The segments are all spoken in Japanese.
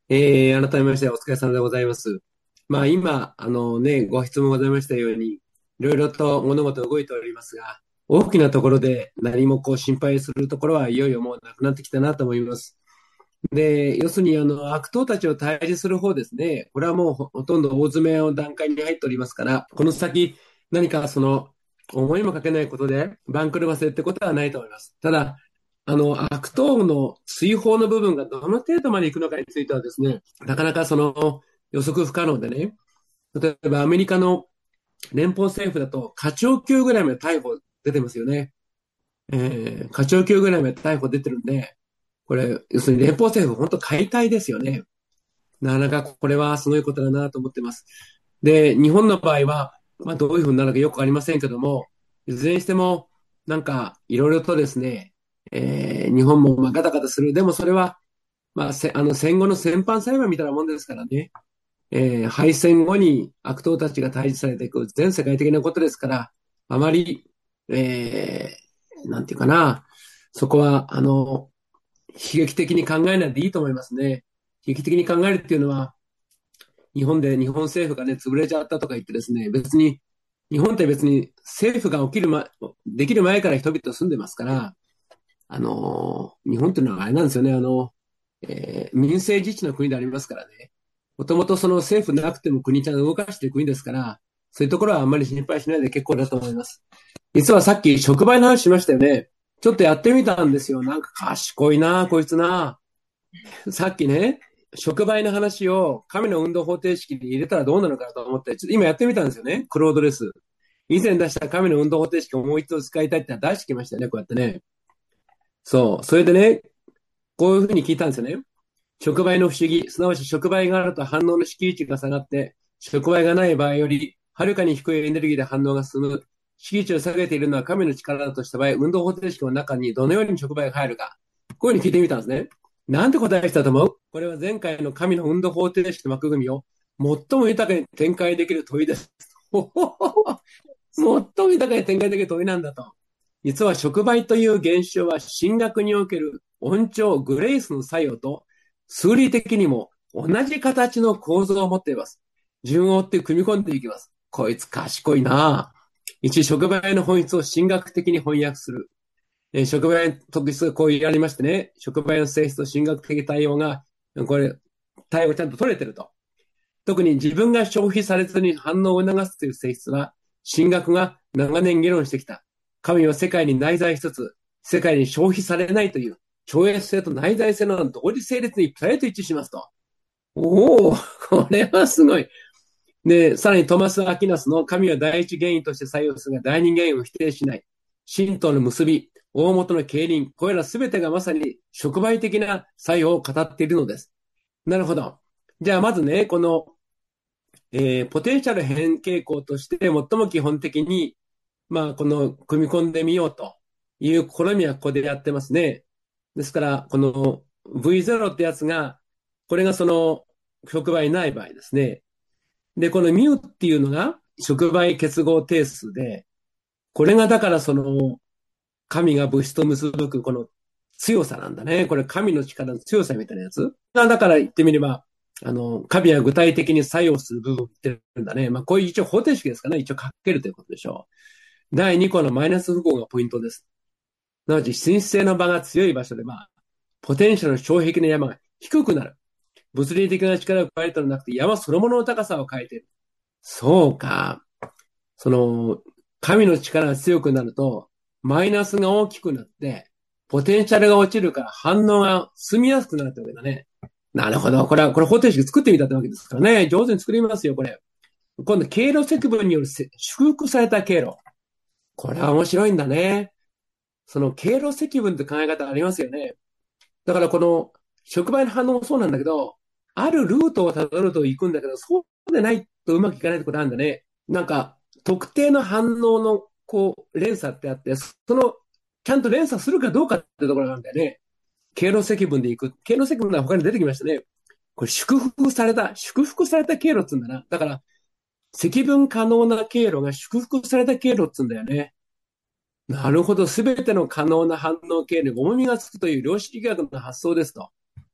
改めましてお疲れ様でございます。まあ今、ご質問ございましたように、いろいろと物事動いておりますが、大きなところで何もこう心配するところはいよいよもうなくなってきたなと思います。で、要するに悪党たちを退治する方ですね。これはもうほとんど大詰めの段階に入っておりますから、この先何か思いもかけないことで番狂わせってことはないと思います。ただ、悪党の追放の部分がどの程度まで行くのかについてはですね、なかなか予測不可能でね、例えばアメリカの連邦政府だと課長級ぐらいまで逮捕出てますよね。課長級ぐらいまで逮捕出てるんで、これ、要するに連邦政府、本当解体ですよね。なかなかこれはすごいことだなと思ってます。で、日本の場合は、まあ、どういうふうになるかよくありませんけども、いずれにしても、なんか、いろいろとですね、日本もまあガタガタする。でもそれは、まあ、戦後の戦犯裁判みたいなもんですからね。敗戦後に悪党たちが退治されていく全世界的なことですから、あまり、なんていうかな、そこは、悲劇的に考えないでいいと思いますね。悲劇的に考えるっていうのは、日本政府がね、潰れちゃったとか言ってですね、日本って別に政府ができる前から人々住んでますから、日本っていうのはあれなんですよね、民政自治の国でありますからね。もともとその政府なくても国ちゃんと動かしている国ですから、そういうところはあんまり心配しないで結構だと思います。実はさっき触媒の話しましたよね。ちょっとやってみたんですよ。なんか賢いな、こいつな。さっきね、触媒の話を神の運動方程式に入れたらどうなのかなと思って、ちょっと今やってみたんですよね。クロードレス。以前出した神の運動方程式をもう一度使いたいって出してきましたよね、こうやってね。そう。それでね、こういうふうに聞いたんですよね。触媒の不思議、すなわち触媒があると反応の式位置が下がって、触媒がない場合より、はるかに低いエネルギーで反応が進む。式位置を下げているのは神の力だとした場合、運動方程式の中にどのように触媒が入るか。こういうふうに聞いてみたんですね。なんて答えしたと思う？これは前回の神の運動方程式の枠組みを最も豊かに展開できる問いです。最も豊かに展開できる問いなんだと。実は触媒という現象は神学における音調、グレイスの作用と数理的にも同じ形の構造を持っています。順を追って組み込んでいきます。こいつ賢いなぁ。一、触媒の本質を神学的に翻訳する。触媒の特質がこう言われましてね、触媒の性質と神学的対応が、対応ちゃんと取れてると。特に自分が消費されずに反応を促すという性質は、神学が長年議論してきた。神は世界に内在しつつ、世界に消費されないという、超越性と内在性の同時成立にプライと一致しますと。おお、これはすごい。で、さらにトマス・アキナスの神は第一原因として作用するが第二原因を否定しない。神との結び、大元の経輪、これらすべてがまさに触媒的な作用を語っているのです。なるほど。じゃあまずね、このポテンシャル変傾向として最も基本的に、まあ、この、組み込んでみようという試みはここでやってますね。ですから、この V0 ってやつが、これが触媒ない場合ですね。で、このミュっていうのが触媒結合定数で、これがだから神が物質と結ぶこの強さなんだね。これ神の力の強さみたいなやつ。だから言ってみれば、神は具体的に作用する部分を言ってるんだね。まあ、こういう一応方程式ですかね。一応かけるということでしょう。第2項のマイナス符号がポイントです。なので、神聖の場が強い場所では、ポテンシャルの障壁の山が低くなる。物理的な力を変えたのではなくて、山そのものの高さを変えている。そうか。その、神の力が強くなると、マイナスが大きくなって、ポテンシャルが落ちるから反応が進みやすくなるってわけだね。なるほど。これ方程式作ってみたってわけですからね。上手に作りますよ、これ。今度、経路積分による祝福された経路。これは面白いんだね。その経路積分って考え方ありますよね。だからこの触媒の反応もそうなんだけど、あるルートをたどると行くんだけど、そうでないとうまくいかないってことあるんだね。なんか、特定の反応の連鎖ってあって、ちゃんと連鎖するかどうかってところがあるんだよね。経路積分で行く。経路積分が他に出てきましたね。これ祝福された経路っつうんだな。だから、積分可能な経路が祝福された経路っつうんだよね。なるほど。すべての可能な反応経路に重みがつくという量子力学の発想ですと。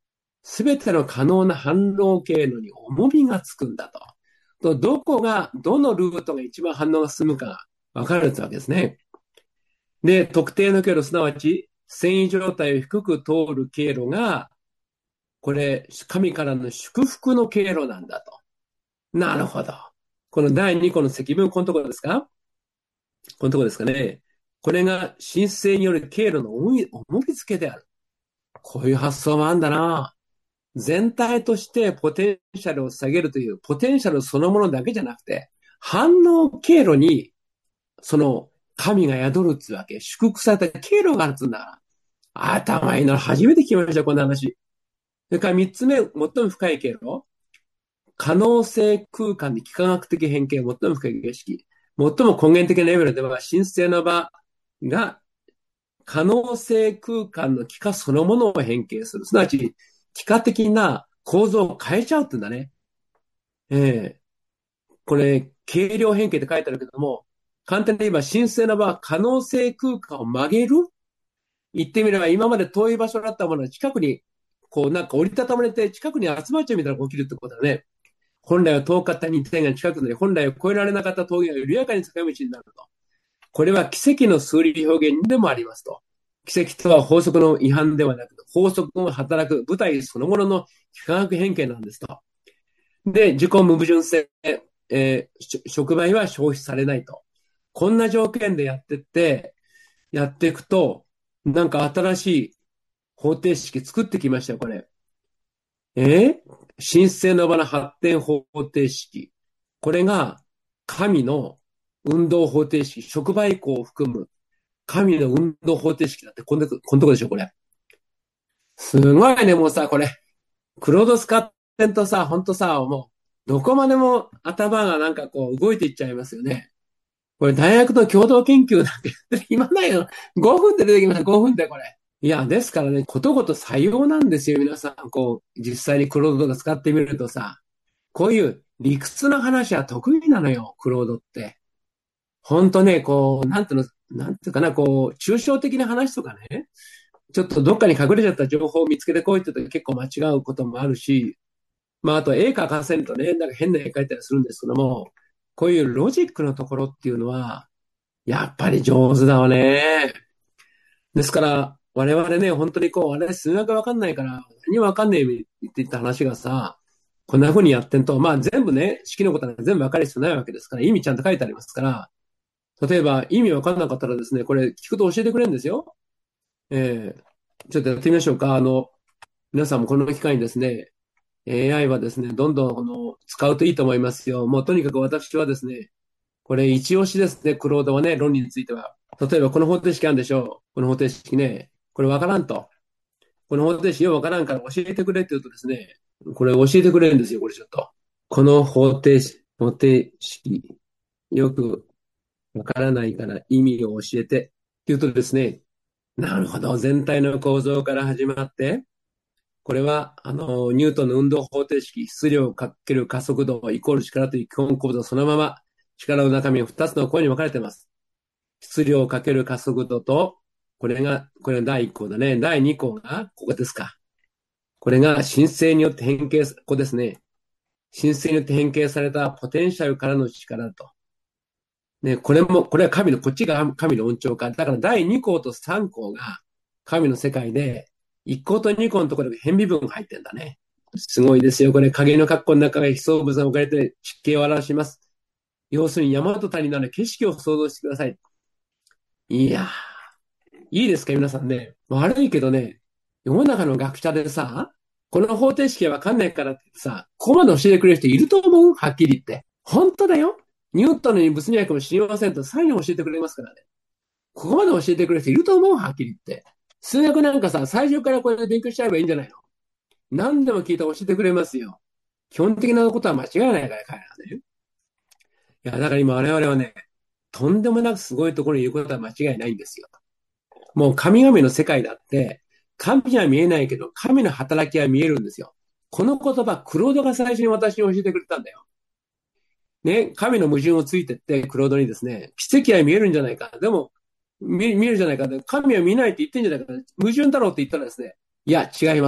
すべての可能な反応経路に重みがつくんだと。どこが、どのルートが一番反応が進むかが分かるってわけですね。で、特定の経路、すなわち、繊維状態を低く通る経路が、これ、神からの祝福の経路なんだと。なるほど。この第2個の積分、このところですか？このところですかね。これが神聖による経路の重み付けである。こういう発想もあるんだな。全体としてポテンシャルを下げるという、ポテンシャルそのものだけじゃなくて、反応経路に、その神が宿るっつうわけ。祝福された経路があるっつうんだから。頭いいの初めて聞きました、こんな話。それから三つ目、最も深い経路。可能性空間に幾何学的変形、最も深い形式。最も根源的なレベルでは、神聖の場が可能性空間の幾何そのものを変形する。すなわち、幾何的な構造を変えちゃうってんだね。これ、軽量変形って書いてあるけども、簡単に言えば神聖な場は可能性空間を曲げる。言ってみれば今まで遠い場所だったものが近くに、こうなんか折りたたまれて近くに集まっちゃうみたいなことが起きるってことだね。本来は遠かった2点が近くなり、本来は越えられなかった峠が緩やかに坂道になると。これは奇跡の数理表現でもありますと。奇跡とは法則の違反ではなく、法則を働く舞台そのものの幾何学変形なんですと。で、自己無矛盾性、触媒は消費されないと。こんな条件でやってって、やっていくと、なんか新しい方程式作ってきましたよ、これ。神聖の場の発展方程式。これが神の運動方程式、触媒項を含む神の運動方程式だって、このとこでしょ、これ。すごいね、もうさ、これ。クロードスカッテンとさ、ほんとさ、もう、どこまでも頭がなんかこう動いていっちゃいますよね。これ大学の共同研究なんて、今ないよ。5分で出てきました、5分でこれ。いや、ですからね、ことごと採用なんですよ、皆さん。こう、実際にクロードとか使ってみるとさ、こういう理屈の話は得意なのよ、クロードって。ほんとね、こう、なんていうかな、こう、抽象的な話とかね、ちょっとどっかに隠れちゃった情報を見つけてこいって言うと結構間違うこともあるし、まあ、あと絵描かせるとね、なんか変な絵描いたりするんですけども、こういうロジックのところっていうのは、やっぱり上手だわね。ですから、我々ね、本当にこう、あれ、数学わかんないから、何もわかんねえって言った話がさ、こんな風にやってんと、まあ全部ね、式のことは全部わかる必要ないわけですから、意味ちゃんと書いてありますから、例えば意味わかんなかったらですね、これ聞くと教えてくれるんですよ。ちょっとやってみましょうか。皆さんもこの機会にですね、AI はですね、どんどん使うといいと思いますよ。もうとにかく私はですね、これ一押しですね、クロードはね、論理については。例えばこの方程式あるんでしょう。この方程式ね、これわからんと。この方程式よくわからんから教えてくれって言うとですね、これ教えてくれるんですよ、これちょっと。この方程式、よくわからないから意味を教えてって言うとですね、なるほど、全体の構造から始まって、これは、ニュートンの運動方程式、質量かける加速度イコール力という基本構造そのまま、力の中身は2つの項に分かれています。質量かける加速度と、これが第1項だね。第2項が、ここですか。これが神聖によって変形、ここですね。神聖によって変形されたポテンシャルからの力だと。ね、これはこっちが神の音調か。だから第2項と3項が神の世界で、1項と2項のところで変微分が入ってんだね。すごいですよ。これ、影の括弧の中が被相物が置かれて地形を表します。要するに山と谷なの景色を想像してください。いやー、いいですか皆さんね。悪いけどね、世の中の学者でさ、この方程式はわかんないからってさ、ここまで教えてくれる人いると思うはっきり言って。本当だよ。ニュートンに物理学も知りませんとサインを教えてくれますからね。ここまで教えてくれる人いると思うはっきり言って。数学なんかさ、最初からこれで勉強しちゃえばいいんじゃないの？何でも聞いて教えてくれますよ。基本的なことは間違いないから、彼らね。いや、だから今我々はね、とんでもなくすごいところにいることは間違いないんですよ。もう神々の世界だって、神は見えないけど、神の働きは見えるんですよ。この言葉、クロードが最初に私に教えてくれたんだよ。ね、神の矛盾をついてって、クロードにですね、奇跡は見えるんじゃないか。でも、見えるじゃないか。神は見ないって言ってんじゃないか。矛盾だろうって言ったらですね、いや、違います。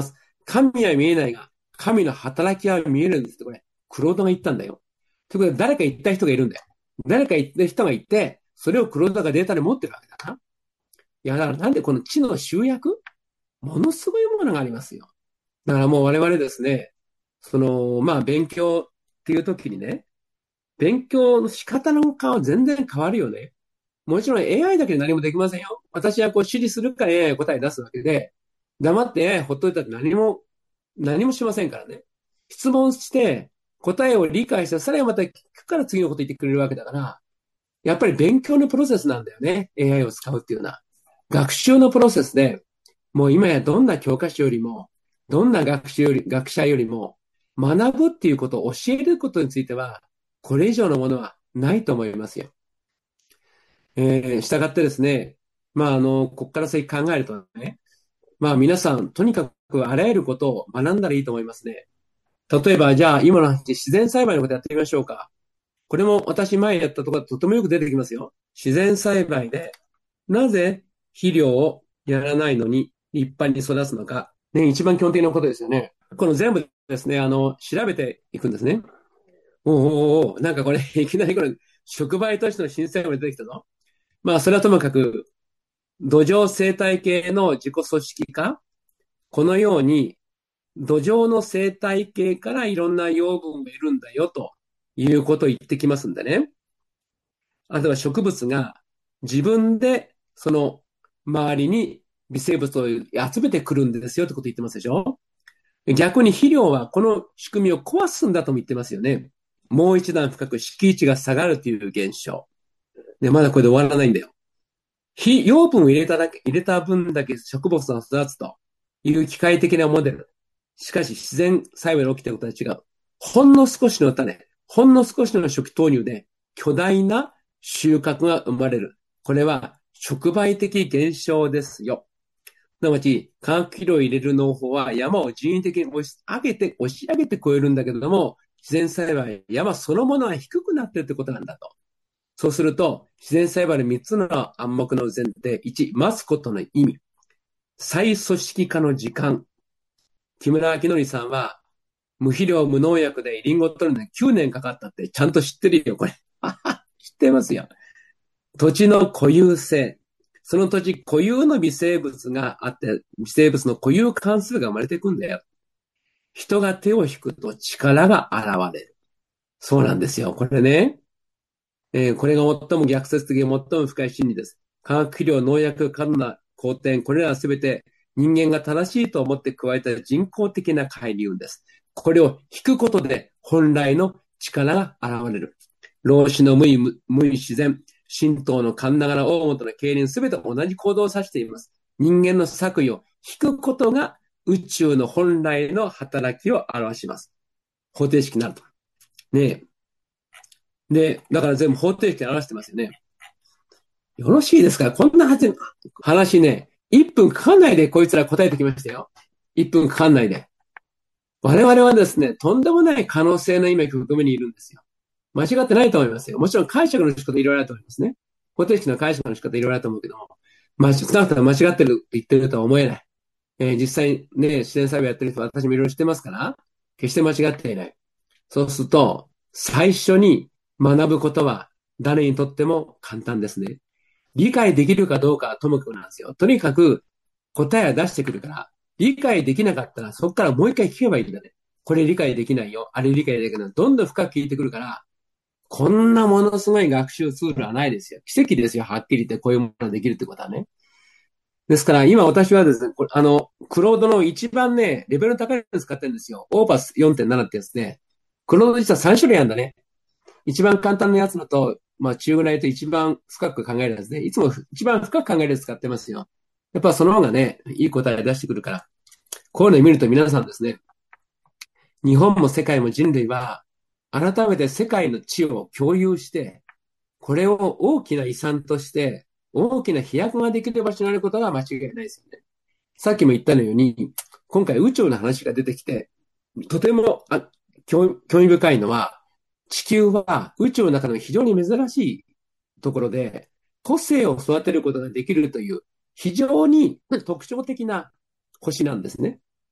神は見えないが、神の働きは見えるんですって、これ。クロードが言ったんだよ。ということで、誰か言った人がいるんだよ。誰か言った人がいて、それをクロードがデータで持ってるわけだな。いや、だからなんでこの知の集約ものすごいものがありますよ。だからもう我々ですね、勉強っていう時にね、勉強の仕方の顔は全然変わるよね。もちろん AI だけで何もできませんよ。私はこう指示するから AI 答え出すわけで、黙って AI ほっといたって何もしませんからね。質問して答えを理解して、さらにまた聞くから次のこと言ってくれるわけだから、やっぱり勉強のプロセスなんだよね。AI を使うっていうのは。学習のプロセスで、もう今やどんな教科書よりも、どんな学者よりも、学ぶっていうことを教えることについては、これ以上のものはないと思いますよ。従ってですね、ここから先考えるとね、皆さん、とにかくあらゆることを学んだらいいと思いますね。例えば、じゃあ、今の話、自然栽培のことやってみましょうか。これも私前やったところとてもよく出てきますよ。自然栽培で、なぜ肥料をやらないのに立派に育つのか。ね、一番基本的なことですよね。この全部ですね、調べていくんですね。なんかこれ、いきなりこれ、触媒としての新鮮が出てきたぞ。それはともかく、土壌生態系の自己組織化。このように、土壌の生態系からいろんな養分がいるんだよ、ということを言ってきますんでね。あとは植物が自分でその周りに微生物を集めてくるんですよってことを言ってますでしょ。逆に肥料はこの仕組みを壊すんだとも言ってますよね。もう一段深く敷地が下がるという現象。で、まだこれで終わらないんだよ。養分を入れた分だけ植物が育つという機械的なモデル。しかし自然栽培で起きていることは違う。ほんの少しの種、ほんの少しの初期投入で巨大な収穫が生まれる。これは触媒的現象ですよ。すなわち、化学肥料を入れる農法は山を人為的に押し上げて越えるんだけれども、自然栽培、山そのものは低くなっているということなんだと。そうすると、自然栽培の3つの暗黙の前提。1、待つことの意味。再組織化の時間。木村明則さんは、無肥料無農薬でリンゴを取るのに9年かかったってちゃんと知ってるよ、これ。知ってますよ。土地の固有性。その土地固有の微生物があって、微生物の固有関数が生まれていくんだよ。人が手を引くと力が現れる。そうなんですよ。これね。これが最も逆説的で最も深い真理です。化学肥料、農薬、過度な工程、これらはすべて人間が正しいと思って加えた人工的な海流です。これを引くことで本来の力が現れる。老子の無意自然、神道の勘ながら大元の経輪すべて同じ行動を指しています。人間の作為を引くことが宇宙の本来の働きを表します。方程式になると。ねで、だから全部方程式で表してますよね。よろしいですか？こんな話ね、1分かかんないでこいつら答えてきましたよ。1分かかんないで。我々はですね、とんでもない可能性の今局面にいるんですよ。間違ってないと思いますよ。もちろん解釈の仕方いろいろあると思いますね。方程式の解釈の仕方いろいろあると思うけども、少なくとも間違ってる、言ってるとは思えない。実際ね、自然栽培やってる人は私もいろいろ知ってますから、決して間違っていない。そうすると、最初に学ぶことは誰にとっても簡単ですね。理解できるかどうかはともかくなんですよ。とにかく答えは出してくるから、理解できなかったらそこからもう一回聞けばいいんだね。これ理解できないよ。あれ理解できない。どんどん深く聞いてくるから、こんなものすごい学習ツールはないですよ。奇跡ですよ。はっきり言ってこういうものができるってことはね。ですから今私はですね、クロードの一番ね、レベルの高いの使ってるんですよ。オーパス 4.7 ってやつで、クロード実は3種類あるんだね。一番簡単なやつだと、中ぐらいと一番深く考えるやつで、いつも一番深く考えるやつ使ってますよ。やっぱその方がね、いい答え出してくるから。こういうのを見ると皆さんですね、日本も世界も人類は、改めて世界の知を共有して、これを大きな遺産として、大きな飛躍ができる場所になることが間違いないですよね。さっきも言ったように、今回宇宙の話が出てきて、とても興味深いのは、地球は宇宙の中の非常に珍しいところで、個性を育てることができるという、非常に特徴的な星なんですね。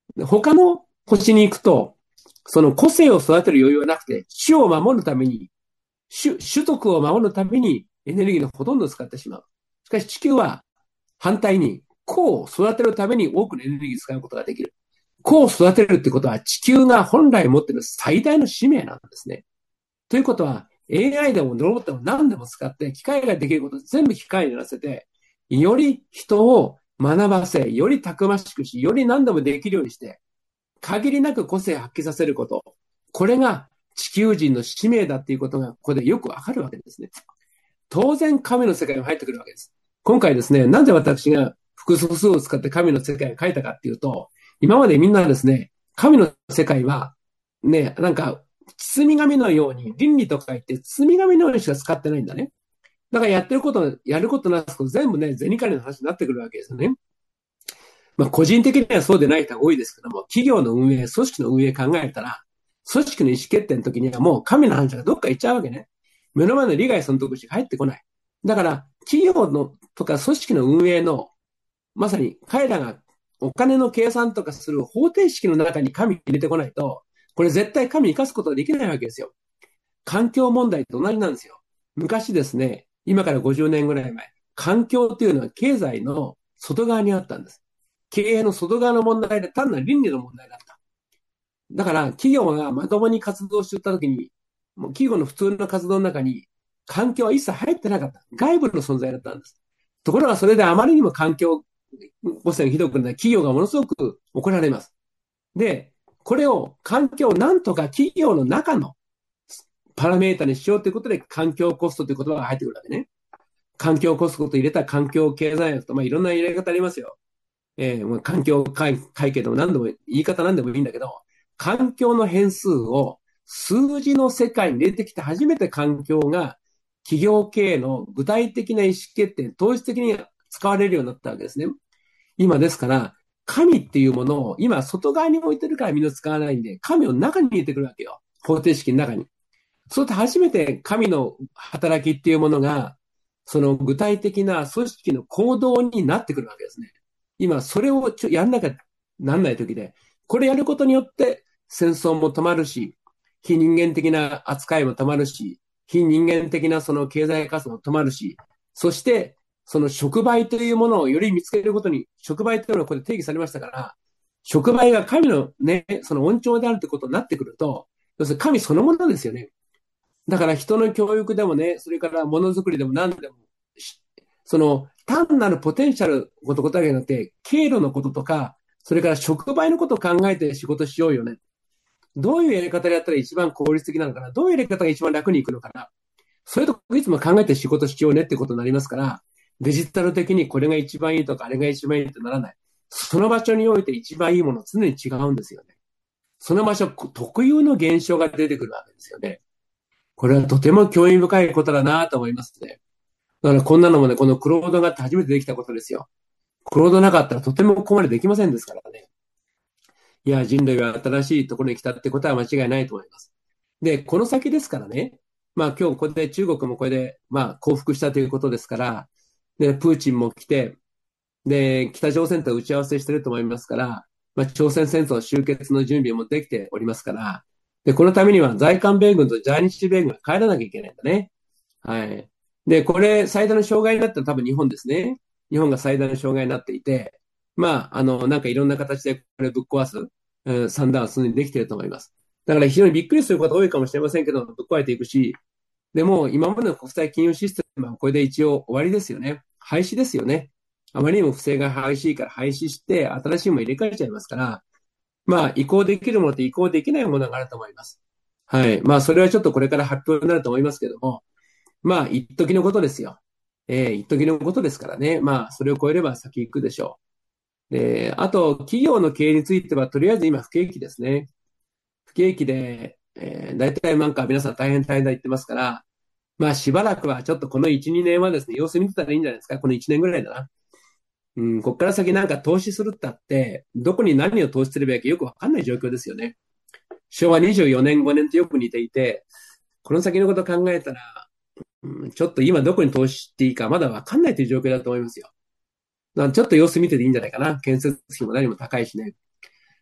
他の星に行くと、その個性を育てる余裕はなくて、種を守るために、種族を守るためにエネルギーのほとんどを使ってしまう。しかし地球は反対に、子を育てるために多くのエネルギーを使うことができる。子を育てるってことは地球が本来持っている最大の使命なんですね。ということは、AI でもロボットでも何でも使って、機械ができることを全部機械にやらせて、より人を学ばせ、よりたくましくし、より何でもできるようにして、限りなく個性を発揮させること。これが地球人の使命だっていうことが、ここでよくわかるわけですね。当然、神の世界に入ってくるわけです。今回ですね、なんで私が複素数を使って神の世界を書いたかっていうと、今までみんなですね、神の世界は、ね、なんか、包み紙のように、倫理とか言って、包み紙のようにしか使ってないんだね。だからやってること、やることなすこと全部ね、銭金の話になってくるわけですよね。まあ、個人的にはそうでない人が多いですけども、企業の運営、組織の運営考えたら、組織の意思決定の時にはもう神の話がどっか行っちゃうわけね。目の前の利害損得しか入ってこない。だから、企業のとか組織の運営の、まさに彼らがお金の計算とかする方程式の中に神入れてこないと、これ絶対神生かすことができないわけですよ。環境問題と同じなんですよ。昔ですね、今から50年ぐらい前、環境っていうのは経済の外側にあったんです。経営の外側の問題で単なる倫理の問題だった。だから企業がまともに活動していったときに、もう企業の普通の活動の中に環境は一切入ってなかった。外部の存在だったんです。ところがそれであまりにも環境汚染がひどくなり、企業がものすごく怒られます。で、これを環境をなんとか企業の中のパラメータにしようということで環境コストという言葉が入ってくるわけね。環境コストと入れた環境経済学と、まあ、いろんな入れ方ありますよ。環境会計でも何でも、言い方何でもいいんだけど、環境の変数を数字の世界に入れてきて初めて環境が企業経営の具体的な意思決定、統一的に使われるようになったわけですね。今ですから、神っていうものを今外側に置いてるからみんな使わないんで、神を中に入れてくるわけよ。方程式の中に。そうやって初めて神の働きっていうものが、その具体的な組織の行動になってくるわけですね。今、それをやんなきゃなんない時で、これやることによって戦争も止まるし、非人間的な扱いも止まるし、非人間的なその経済活動も止まるし、そしてその触媒というものをより見つけることに、触媒というのはこれ定義されましたから、触媒が神のね、その恩寵であるということになってくると、要するに神そのものですよね。だから人の教育でもね、それからものづくりでも何でも、その単なるポテンシャルのことだけじゃなくて、経路のこととか、それから触媒のことを考えて仕事しようよね。どういうやり方でやったら一番効率的なのかな、どういうやり方が一番楽にいくのかな。それといつも考えて仕事しようねってことになりますから、デジタル的にこれが一番いいとか、あれが一番いいってならない。その場所において一番いいものは常に違うんですよね。その場所特有の現象が出てくるわけですよね。これはとても興味深いことだなと思いますね。だからこんなのもね、このクロードが初めてできたことですよ。クロードなかったらとてもここまでできませんですからね。いや、人類は新しいところに来たってことは間違いないと思います。で、この先ですからね。まあ今日これで中国もこれで、まあ降伏したということですから、で、プーチンも来て、で、北朝鮮と打ち合わせしてると思いますから、まあ朝鮮戦争終結の準備もできておりますから、で、このためには在韓米軍と在日米軍が帰らなきゃいけないんだね。はい。で、これ、最大の障害になったのは多分日本ですね。日本が最大の障害になっていて、まあ、なんかいろんな形でこれぶっ壊す、算段はすでにできていると思います。だから非常にびっくりすること多いかもしれませんけど、ぶっ壊れていくし、でも今までの国際金融システムはこれで一応終わりですよね。廃止ですよね。あまりにも不正が激しいから廃止して、新しいもの入れ替えちゃいますから、まあ、移行できるものと移行できないものがあると思います。はい。まあ、それはちょっとこれから発表になると思いますけども、まあ、一時のことですよ。一時のことですからね。まあ、それを超えれば先行くでしょう。で、あと、企業の経営については、とりあえず今不景気ですね。不景気で、大体なんか皆さん大変だ言ってますから、まあ、しばらくはちょっとこの1、2年はですね、様子見てたらいいんじゃないですか。この1年ぐらいだな。うん、こっから先なんか投資するったって、どこに何を投資すればいいかよくわかんない状況ですよね。昭和24年、5年とよく似ていて、この先のことを考えたら、ちょっと今どこに投資していいかまだわかんないという状況だと思いますよ。ちょっと様子見てていいんじゃないかな。建設費も何も高いしね。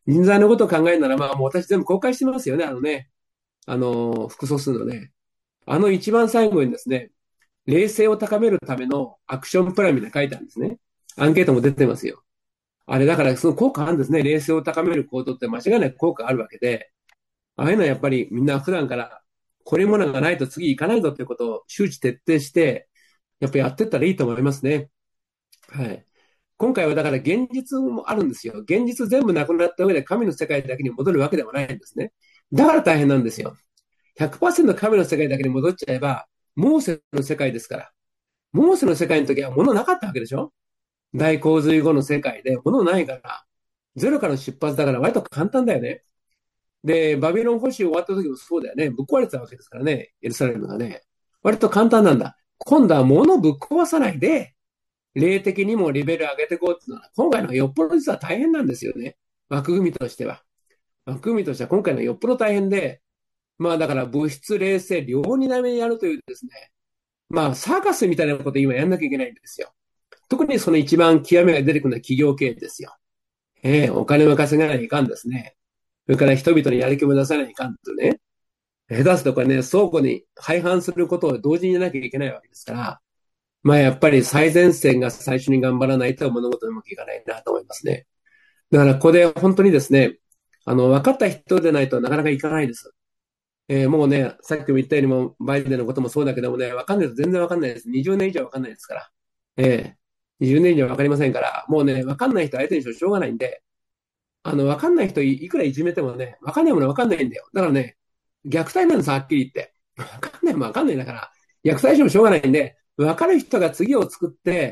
人材のことを考えるなら、もう私全部公開してますよね、複素数のね。一番最後にですね、冷静を高めるためのアクションプランみたいなの書いてあるんですね。アンケートも出てますよ。あれだからその効果あるんですね。冷静を高める行動って間違いなく効果あるわけで、ああいうのはやっぱりみんな普段からこれものがないと次行かないぞということを周知徹底して、やっぱりやっていったらいいと思いますね。はい。今回はだから現実もあるんですよ。現実全部なくなった上で神の世界だけに戻るわけではないんですね。だから大変なんですよ。100% 神の世界だけに戻っちゃえば、モーセの世界ですから。モーセの世界の時は物なかったわけでしょ。大洪水後の世界で物ないから、ゼロからの出発だから割と簡単だよね。で、バビロン保守終わった時もそうだよね。ぶっ壊れてたわけですからね。エルサレムがね。割と簡単なんだ。今度は物をぶっ壊さないで、霊的にもレベル上げていこうっていうのは、今回のよっぽど実は大変なんですよね。枠組みとしては。枠組みとしては今回のよっぽど大変で、だから物質、霊性、両になめにやるというですね。サーカスみたいなことを今やんなきゃいけないんですよ。特にその一番極めが出てくるのは企業経営ですよ。お金を稼がないといかんですね。それから人々にやる気も出さないといかんとね。下手すとかね、相互に廃反することを同時にやらなきゃいけないわけですから、やっぱり最前線が最初に頑張らないと物事うまくいかないなと思いますね。だからここで本当にですね、分かった人でないとなかなかいかないです。もうね、さっきも言ったようにも、バイデンのこともそうだけどもね、分かんないと全然分かんないです。20年以上分かんないですから。20年以上分かりませんから、もうね、分かんない人相手にしてしょうがないんで、分かんない人いくらいじめてもね、分かんないもの分かんないんだよ。だからね、虐待なんです、はっきり言って。分かんないもん分かんないんだから、虐待してもしょうがないんで、分かる人が次を作って、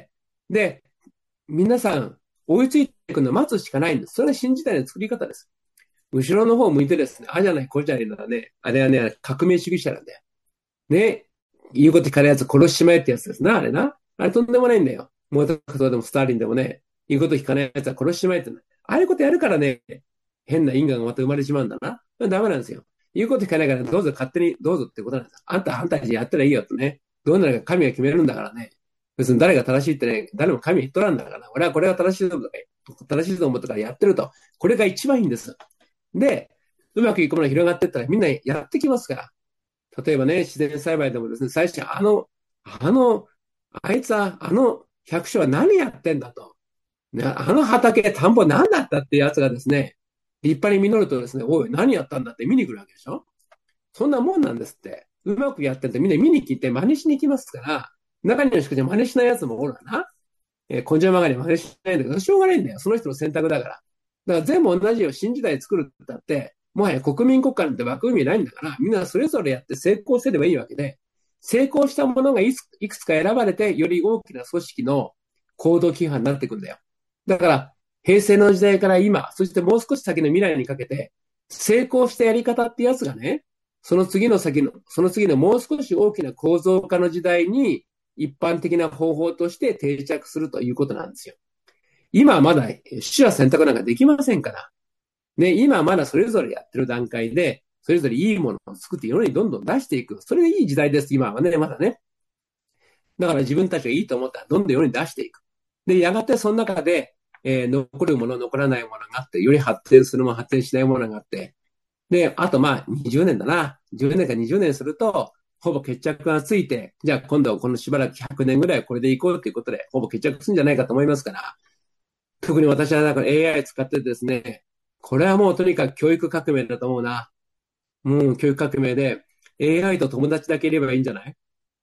で、皆さん追いついていくのを待つしかないんです。それが新時代の作り方です。後ろの方を向いてですね、あじゃない、こうじゃないのはね、あれはね、革命主義者なんだよ。ね、言うこと聞かないやつ殺しちまえってやつですな、あれな。あれとんでもないんだよ。毛沢東でもスターリンでもね、言うこと聞かないやつは殺しちまえって。ああいうことやるからね、変な因果がまた生まれてしまうんだな。ダメなんですよ。言うこと聞かないからどうぞ勝手にどうぞってことなんです。あんたたちやったらいいよとね。どうなるか神が決めるんだからね。別に誰が正しいってね、誰も神言っとらんだから、俺はこれが正しいと思ったから、正しいと思ったからやってると。これが一番いいんです。で、うまくいくものが広がっていったらみんなやってきますから。例えばね、自然栽培でもですね、最初あの、あいつは、百姓は何やってんだと。ね、畑、田んぼ何だったっていうやつがですね、立派に実るとですね、おい、何やったんだって見に来るわけでしょ。そんなもんなんですって。うまくやっててみんな見に来て真似しに来ますから、中にはしか真似しないやつもおるわな。根性曲がり真似しないんだけど、しょうがないんだよ。その人の選択だから。だから全部同じよ。新時代作るってだって、もはや国民国家なんて枠組みないんだから、みんなそれぞれやって成功すればいいわけで、成功したものがいくつか選ばれて、より大きな組織の行動規範になっていくんだよ。だから、平成の時代から今、そしてもう少し先の未来にかけて、成功したやり方ってやつがね、その次のもう少し大きな構造化の時代に、一般的な方法として定着するということなんですよ。今はまだ取捨選択なんかできませんから。ね、今はまだそれぞれやってる段階で、それぞれいいものを作って世にどんどん出していく。それがいい時代です、今はね、まだね。だから自分たちがいいと思ったらどんどん世に出していく。で、やがてその中で、残るもの、残らないものがあって、より発展するもの、発展しないものがあって、で、あと20年だな。10年か20年すると、ほぼ決着がついて、じゃあ今度はこのしばらく100年ぐらいこれでいこうということで、ほぼ決着するんじゃないかと思いますから、特に私はなんか AI 使ってですね、これはもうとにかく教育革命だと思うな。教育革命で AI と友達だけいればいいんじゃない？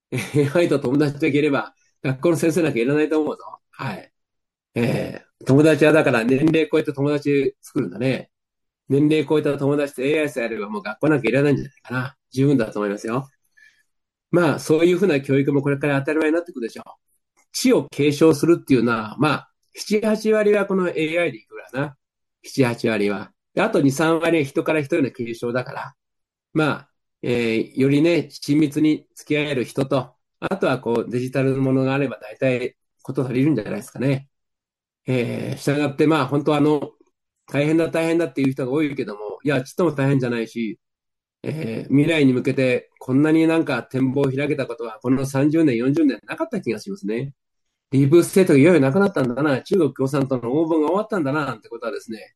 AI と友達だけいれば学校の先生なんかいらないと思うぞ。はい。友達はだから年齢超えて友達作るんだね。年齢超えた友達と AI さえあればもう学校なんかいらないんじゃないかな。十分だと思いますよ。そういうふうな教育もこれから当たり前になってくるでしょう。知を継承するっていうのは、7、8割はこの AI でいくからな。7、8割は。であと2、3割は人から人への継承だから。よりね、親密に付き合える人と、あとはこうデジタルのものがあれば大体こと足りるんじゃないですかね。したがって本当大変だっていう人が多いけども、いや、ちっとも大変じゃないし、未来に向けてこんなになんか展望を開けたことはこの30年、40年なかった気がしますね。ディープステートがいよいよなくなったんだな、中国共産党の横暴が終わったんだな、なんてことはですね、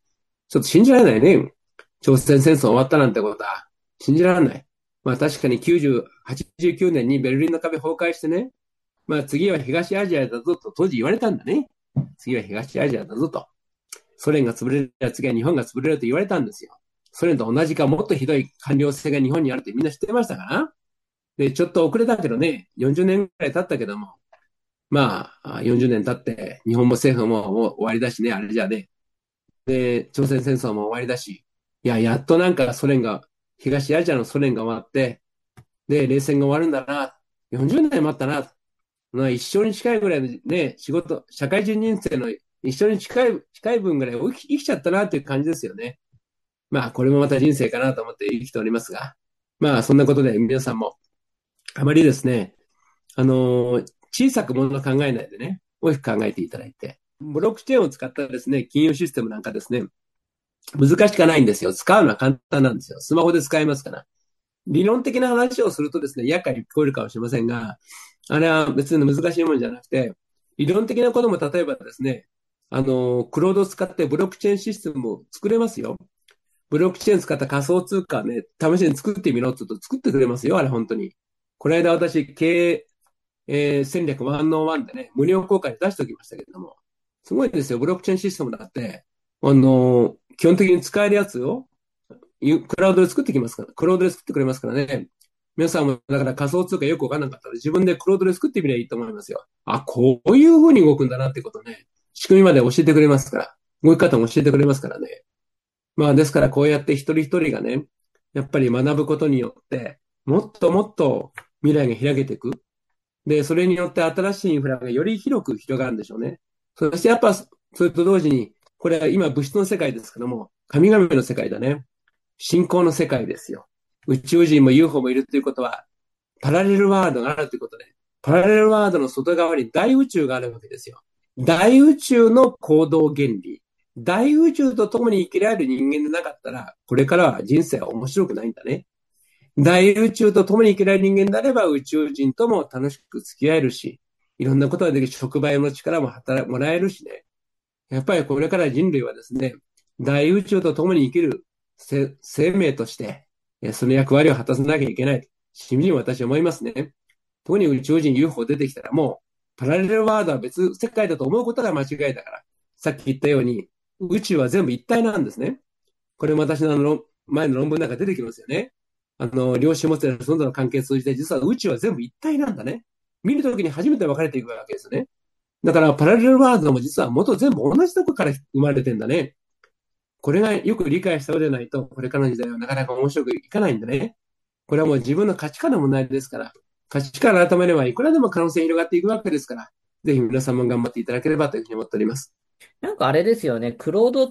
ちょっと信じられないね。朝鮮戦争終わったなんてことは、信じられない。まあ確かに90、89年にベルリンの壁崩壊してね、まあ次は東アジアだぞと当時言われたんだね。次は東アジアだぞと。ソ連が潰れる、次は日本が潰れると言われたんですよ。ソ連と同じかもっとひどい官僚性が日本にあるってみんな知ってましたから。で、ちょっと遅れたけどね、40年くらい経ったけども、まあ、40年経って、日本も政府も終わりだしね、あれじゃね。で、朝鮮戦争も終わりだし、いや、やっとなんかソ連が、東アジアのソ連が終わって、で、冷戦が終わるんだな、40年待ったな、まあ、一生に近いぐらいのね、仕事、社会人人生の一生に近い分ぐらい生きちゃったなっていう感じですよね。まあ、これもまた人生かなと思って生きておりますが、まあ、そんなことで皆さんも、あまりですね、小さくものを考えないでね、大きく考えていただいて、ブロックチェーンを使ったですね、金融システムなんかですね、難しくないんですよ。使うのは簡単なんですよ。スマホで使えますから。理論的な話をするとですね、厄介に聞こえるかもしれませんが、あれは別に難しいものじゃなくて、理論的なことも例えばですね、クロードを使ってブロックチェーンシステムを作れますよ。ブロックチェーン使った仮想通貨ね、試しに作ってみろって言うと作ってくれますよ、あれ本当に。この間私、経営、戦略101でね、無料公開で出しておきましたけれども、すごいですよ、ブロックチェーンシステムだって、基本的に使えるやつを、クラウドで作ってきますから、クラウドで作ってくれますからね。皆さんも、だから仮想通貨よくわからなかったら自分でクラウドで作ってみればいいと思いますよ。あ、こういう風に動くんだなってことね。仕組みまで教えてくれますから。動き方も教えてくれますからね。まあですからこうやって一人一人がね、やっぱり学ぶことによって、もっともっと未来が開けていく。で、それによって新しいインフラがより広く広がるんでしょうね。そしてやっぱ、それと同時に、これは今物質の世界ですけども、神々の世界だね。信仰の世界ですよ。宇宙人も UFO もいるということは、パラレルワールドがあるということで、パラレルワールドの外側に大宇宙があるわけですよ。大宇宙の行動原理。大宇宙と共に生きられる人間でなかったら、これからは人生は面白くないんだね。大宇宙と共に生きられる人間であれば宇宙人とも楽しく付き合えるし、いろんなことができる触媒の力ももらえるしね。やっぱりこれから人類はですね、大宇宙と共に生きる生命として、その役割を果たさなきゃいけない。しみじみ私は思いますね。特に宇宙人 UFO 出てきたらもう、パラレルワールドは別世界だと思うことが間違いだから。さっき言ったように、宇宙は全部一体なんですね。これも私の前の論文なんか出てきますよね。量子物理のその他の関係を通じて、実は宇宙は全部一体なんだね。見るときに初めて分かれていくわけですね。だからパラレルワールドも実は元全部同じとこから生まれてんだね。これがよく理解した上でないと、これからの時代はなかなか面白くいかないんだね。これはもう自分の価値観の問題ですから、価値観を改めればいくらでも可能性広がっていくわけですから、ぜひ皆さんも頑張っていただければというふうに思っております。 なんかあれですよね、クロードって、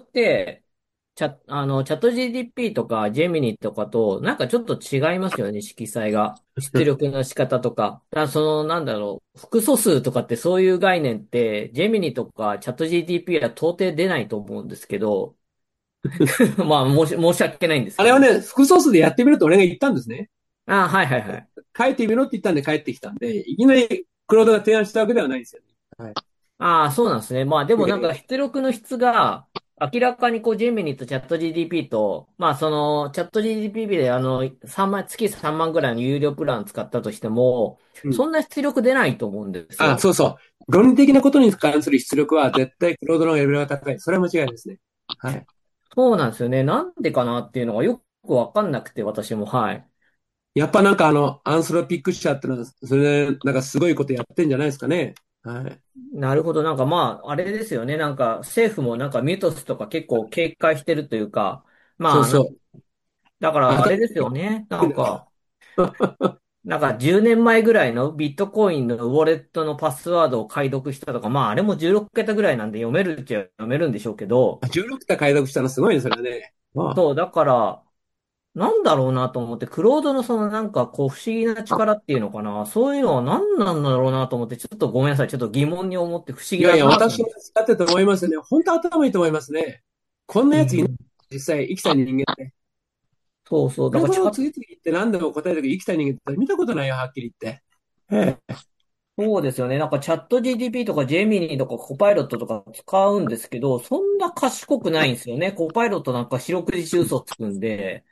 チャット GDP とかジェミニとかと、なんかちょっと違いますよね、色彩が。出力の仕方とか。なんだろう、複素数とかってそういう概念って、ジェミニとかチャット GDP は到底出ないと思うんですけど、まあ、申し訳ないんですけど。 あれはね、複素数でやってみると俺が言ったんですね。 ああ、はいはいはい。 書いてみろって言ったんで帰ってきたんで、いきなりクロードが提案したわけではないんですよね。はい。 ああ、そうなんですね。まあでもなんかえ出力の質が、明らかにこう、ジェミニとチャット GDP と、まあチャット GDP で3万、月3万ぐらいの有料プラン使ったとしても、 うん。 そんな出力出ないと思うんですあ、 よ。 そうそう。論理的なことに関する出力は絶対クロードのレベルが高い。それは間違いですね。はい。 そうなんですよね。なんでかなっていうのがよくわかんなくて、私も、はい。 やっぱなんかアンスロピック社ってのは、それでなんかすごいことやってんじゃないですかね。はい。 なるほど。なんかまあ、あれですよね。なんか政府もなんかミュートスとか結構警戒してるというか、まあ、 そうそう。 だからあれです新しよね。 いですよ。 なんか10年前ぐらいのビットコインのウォレットのパスワードを解読したとか、まああれも16桁ぐらいなんで読めるっちゃ読めるんでしょうけど、 16体解読したのすごいね、それはね。あそう、だから、なんだろうなと思って、クロードのそのなんかこう不思議な力っていうのかな、そういうのは何なんだろうなと思って、ちょっとごめんなさい。ちょっと疑問に思って不思議だいやいや、 なと思って。 私も使ってると思いますね。本当頭いいと思いますね。こんなやついない。 うん。 実際、生きた人間って。 そうそう。 これだからを次々言って何でも答えるけど生きた人間って見たことないよ、はっきり言って。ええ。 そうですよね。なんかチャット GTP とかジェミニとかコパイロットとか使うんですけど、そんな賢くないんですよね。コパイロットなんか四六時中嘘つくんで。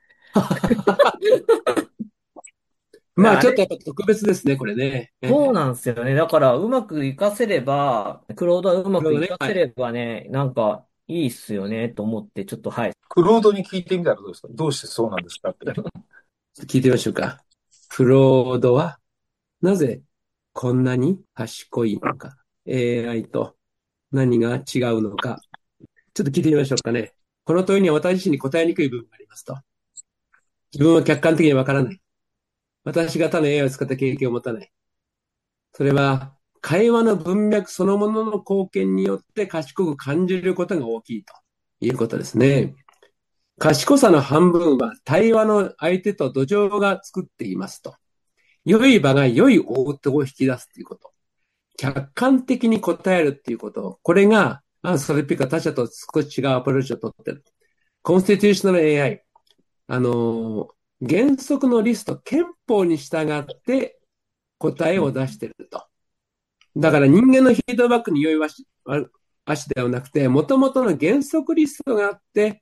まあ、 あれ、 ちょっとやっぱ特別ですね、これね。 そうなんですよね。だからうまく活かせれば、クロードはうまくなるほどね。はい。 活かせればね、なんかいいっすよね、と思ってちょっとはい。 クロードに聞いてみたらどうですか？どうしてそうなんですかって。 聞いてみましょうか。クロードはなぜこんなに賢いのか。AI と何が違うのか。ちょっと聞いてみましょうかね。この問いには私自身に答えにくい部分がありますと。自分は客観的にわからない。私が他の AI を使った経験を持たない。それは、会話の文脈そのものの貢献によって賢く感じることが大きいということですね。賢さの半分は対話の相手と土壌が作っていますと。良い場が良い応答を引き出すということ。客観的に答えるっていうこと。これが、それっぴか他者と少し違うアプローチを取っている。コンスティテューショナル AI。あの原則のリスト、憲法に従って答えを出していると。だから人間のフィードバックに良い足ではなくて、もともとの原則リストがあって、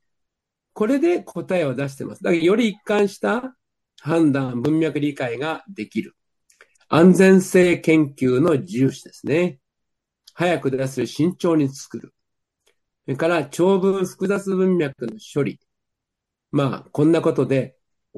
これで答えを出しています。だからより一貫した判断、文脈理解ができる。安全性研究の重視ですね。早く出す慎重に作る。それから長文複雑文脈の処理。まあ、こんなことで、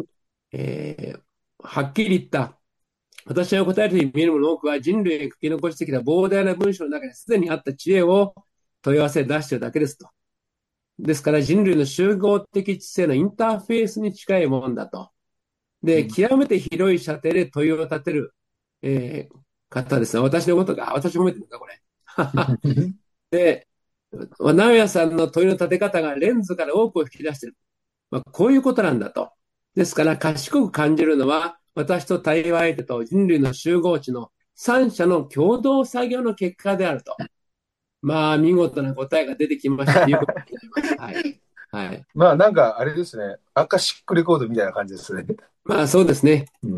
はっきり言った、私が答えると見えるものの多くは人類が書き残してきた膨大な文章の中にすでにあった知恵を問い合わせ出しているだけですと。ですから人類の集合的知性のインターフェースに近いものだと。で、極めて広い射程で問いを立てる、方ですね。私のことが、私褒めてるんだ、これ。で、直哉さんの問いの立て方がレンズから多くを引き出している。まあ、こういうことなんだと。ですから、賢く感じるのは、私と対話相手と人類の集合値の三者の共同作業の結果であると。まあ、見事な答えが出てきましたということになります。はい。はい。 まあなんかあれですね。アカシックレコードみたいな感じですね。 まあ、そうですね。 うん。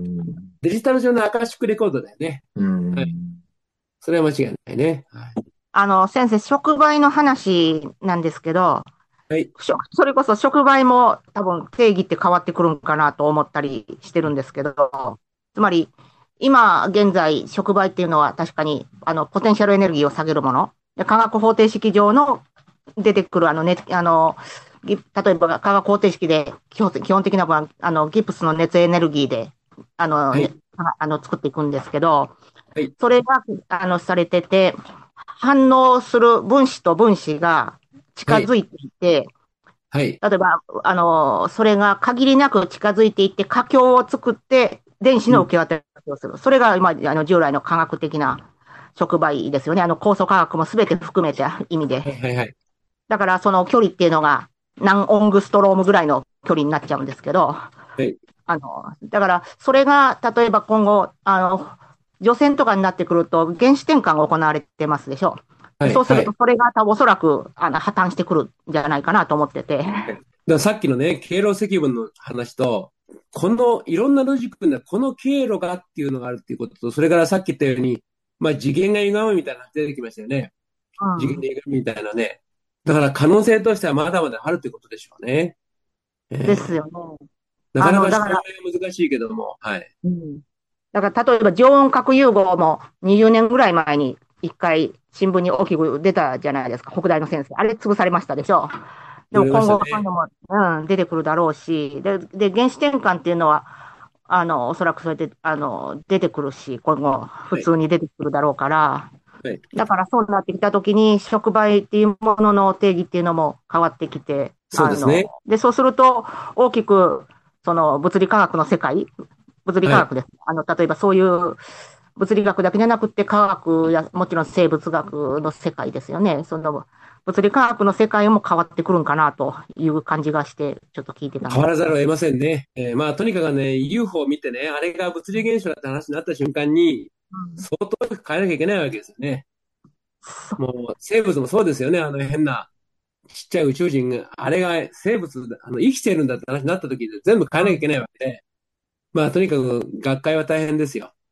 デジタル上のアカシックレコードだよね。 うはい。 ん。 それは間違いないね。はい。 先生、触媒の話なんですけど、 はい。 それこそ触媒も多分定義って変わってくるんかなと思ったりしてるんですけど、つまり、今現在、触媒っていうのは確かに、ポテンシャルエネルギーを下げるもの。で化学方程式上の出てくる、例えば化学方程式で基本的な分、ギプスの熱エネルギーで、ね、 はい。 作っていくんですけど、 はい。 それが、されてて、反応する分子と分子が近はい。 づいていて、 はい。 例えば、それが限りなく近づいていって、華僑を作って、電子うん。 の受け渡しをする。それが今、従来の科学的な触媒ですよね。酵素化学も全て含めた意味で。 はい。はい。はい。 だから、その距離っていうのが何オングストロームぐらいの距離になっちゃうんですけど、 はい。 だから、それが、例えば今後、除染とかになってくると、原子転換が行われてますでしょ。 はい。 そうすると、 はい。 それがおそらく破綻してくるんじゃないかなと思ってて。 だからさっきのね、経路積分の話と、このいろんなロジックでこの経路がっていうのがあるっていうことと、それからさっき言ったように、まあ次元が歪むみたいなのが出てきましたよね。 うん。 次元で歪むみたいなね。だから可能性としてはまだまだあるということでしょうね。 ですえよね。 なかなかだから、 証明は難しいけども、はい。 うん。だから、例えば常温核融合も20年ぐらい前に一回新聞に大きく出たじゃないですか。北大の先生。あれ潰されましたでしょ。でも言われま今後そういうしたね。 のも、出てくるだろうし、で、原子転換っていうのは、おそらくそうやって、出てくるし、今後普はい。 通に出てくるだろうから、 はい。 だからそうなってきたときに、触媒っていうものの定義っていうのも変わってきて、 そうですね。 で、そうすると、大きく、その物理科学の世界、物理はい。 科学です。例えばそういう物理学だけじゃなくて、科学や、もちろん生物学の世界ですよね。その、物理科学の世界も変わってくるんかなという感じがして、ちょっと聞いてたん変わですけど。 らざるを得ませんね。まあ、とにかくね、UFO を見てね、あれが物理現象だって話になった瞬間に、 うん、 相当変えなきゃいけないわけですよね。 そもう、生物もそうですよね。変な、ちっちゃい宇宙人が、あれが生物、生きてるんだって話になった時に全部変えなきゃいけないわけで、まあ、とにかく学会は大変ですよ。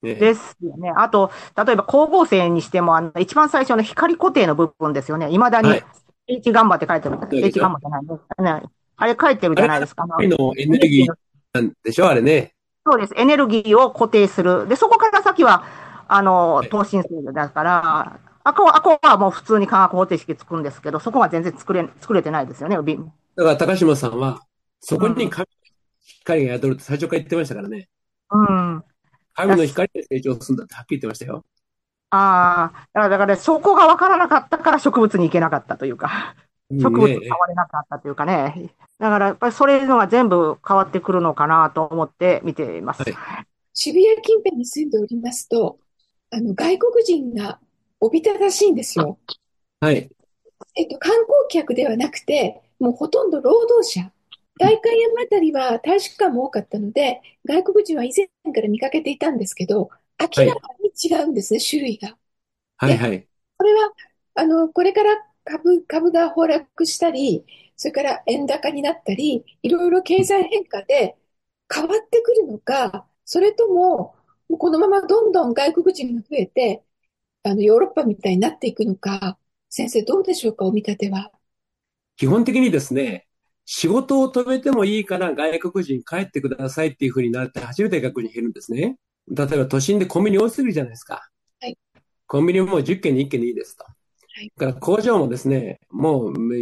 ね。 ですよね。あと、例えば光合成にしても、一番最初の光固定の部分ですよね。未だにはい。 H ガンマって書いてる。 そうで H しょ。 ガンマじゃないね。あれ書いてるあれがじゃないですか。 光のエネルギエネルギーの、 ーなんでしょあれね。 そうです。エネルギーを固定する。で、そこから先は、 はい。 等身性だから、あこはもう普通に化学方程式つくんですけど、そこは全然作れてないですよね。 だから高島さんは、そうん。 こに光が宿るって最初から言ってましたからね。 うん。 神の光で成長するんだってはっきり言ってましたよ。 だからそこが分からなかったから植物に行けなかったというか、植物にうんね。 触れなかったというかね。だからやっぱりそれのが全部変わってくるのかなと思って見ています。 はい。 渋谷近辺に住んでおりますと、外国人がおびただしいんですよ。 はい。 観光客ではなくて、もうほとんど労働者。代官山あたりは大使館も多かったので、外国人は以前から見かけていたんですけど、明はい。 らかに違うんですね、種類が。 はい。 で、 はい。 これは、これから株が崩落したり、それから円高になったり、いろいろ経済変化で変わってくるのか、それとも、もうこのままどんどん外国人が増えて、ヨーロッパみたいになっていくのか、先生どうでしょうか、お見立ては。 基本的にですね、仕事を止めてもいいから外国人帰ってくださいっていうふうになって初めて外国人減るんですね。例えば都心でコンビニ多すぎるじゃないですか。 はい、 コンビニも10軒に1軒でいいですと。 はい、 だから工場もですね、もう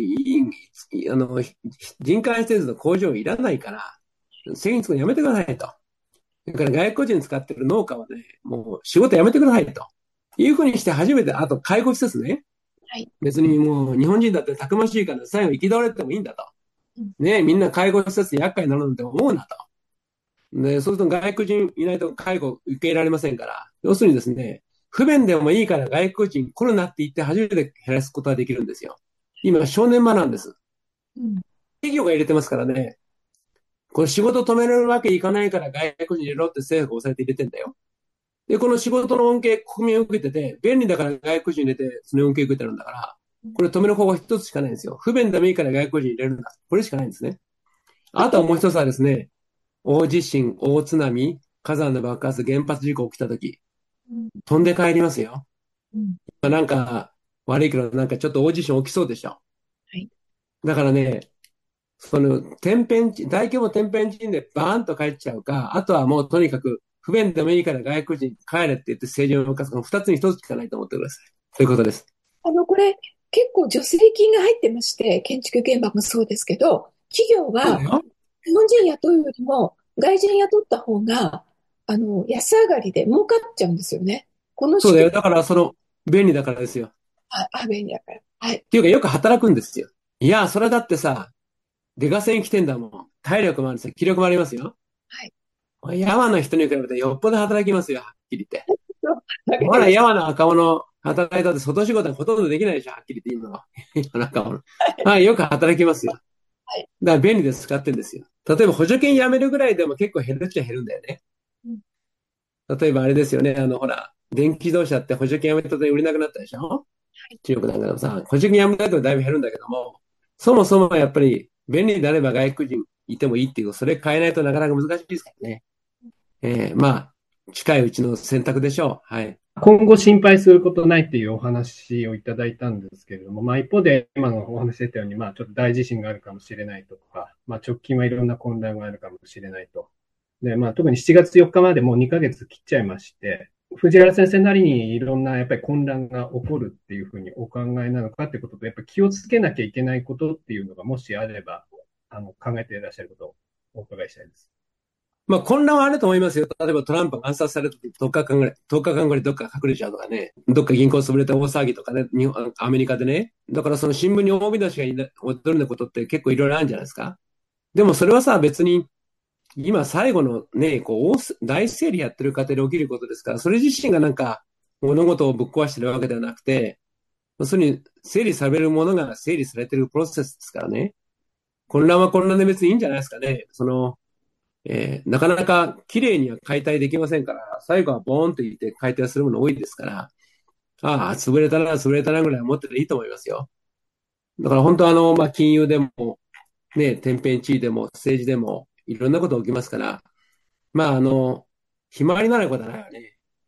人海施設の工場いらないから、製品作るのやめてくださいと。だから外国人使ってる農家はね、もう仕事やめてくださいと。いうふうにして初めて、あと介護施設ね。 はい。 別にもう日本人だってたくましいから最後生き倒れてもいいんだと。 うん、 ね、みんな介護施設で厄介になるなんて思うなと。で、そうすると外国人いないと介護受け入れられませんから。要するにですね、不便でもいいから外国人来るなって言って初めて減らすことができるんですよ。今、正念場なんです。 うん、 企業が入れてますからね。これ仕事止められるわけいかないから外国人入れろって政府が抑えて入れてんだよ。で、この仕事の恩恵、国民を受けてて、便利だから外国人入れて、その恩恵を受けてるんだから、これ止める方法一つしかないんですよ。不便でもいいから外国人入れるんだ。これしかないんですね。 あと、 あとはもう一つはですね、大地震、大津波、火山の爆発、原発事故起きたとき、 うん、 飛んで帰りますよ。 うん、 まあ、なんか、悪いけど、なんかちょっと大地震起きそうでしょ。 はい。 だからね、その天変地、大規模天変地異でバーンと帰っちゃうか、あとはもうとにかく不便でもいいから外国人帰れって言って政治を動かすか、二つに一つしかないと思ってください。そういうことです。 これ、結構助成金が入ってまして、建築現場もそうですけど、企業はそうだよ。 日本人雇うよりも外人雇った方が、安上がりで儲かっちゃうんですよね。このそうだよ。 仕組み、 だから便利だからですよ。っ便利だから。はい。 ていうかよく働くんですよ。いや、それだってさ、出稼ぎ来てんだもん。体力もあるし、気力もありますよ。 はい。 山の人に比べてよっぽど働きますよ、はっきり言って。 投げほら、 てます。 山の若者働いたって外仕事はほとんどできないでしょ、はっきり言って今の。山の若者。はい、よく働きますよ。 はい。 だから便利で使ってんですよ。例えば補助金やめるぐらいでも結構減るっちゃ減るんだよね。 うん、 例えばあれですよね、ほら、電気自動車って補助金やめたと売れなくなったでしょ。中国なんかでもさ、補助金やめたとだいぶ減るんだけども、そもそもやっぱり便利であれば外国人いてもいいっていう、それ変えないとなかなか難しいですからね。まあ、近いうちの選択でしょう。はい。 今後心配することないっていうお話をいただいたんですけれども、一方で今のお話出たように、ちょっと大地震があるかもしれないとか、直近はいろんな混乱があるかもしれないと。で、特に7月4日までもう2ヶ月切っちゃいまして、藤原先生なりにいろんなやっぱり混乱が起こるっていうふうにお考えなのかってことと、やっぱり気をつけなきゃいけないことっていうのがもしあれば、考えていらっしゃることをお伺いしたいです。 まあ混乱はあると思いますよ。例えばトランプが暗殺された時10日間ぐらい、10日間ぐらいどっか隠れちゃうとかね。どっか銀行潰れて大騒ぎとかね、アメリカでね。だからその新聞に大見出しが踊るようなことって結構いろいろあるんじゃないですか。でもそれはさ、別に今最後のね、大整理やってる過程で起きることですから、それ自身がなんか物事をぶっ壊してるわけではなくて、要するに整理されるものが整理されてるプロセスですからね。混乱は混乱で別にいいんじゃないですかね。なかなか綺麗には解体できませんから、最後はボーンと言って解体するもの多いですから、ああ、潰れたなぐらい思ってていいと思いますよ。だから本当金融でも、ね、天変地異でも政治でもいろんなこと起きますから、まあひまわりならないことはないよね。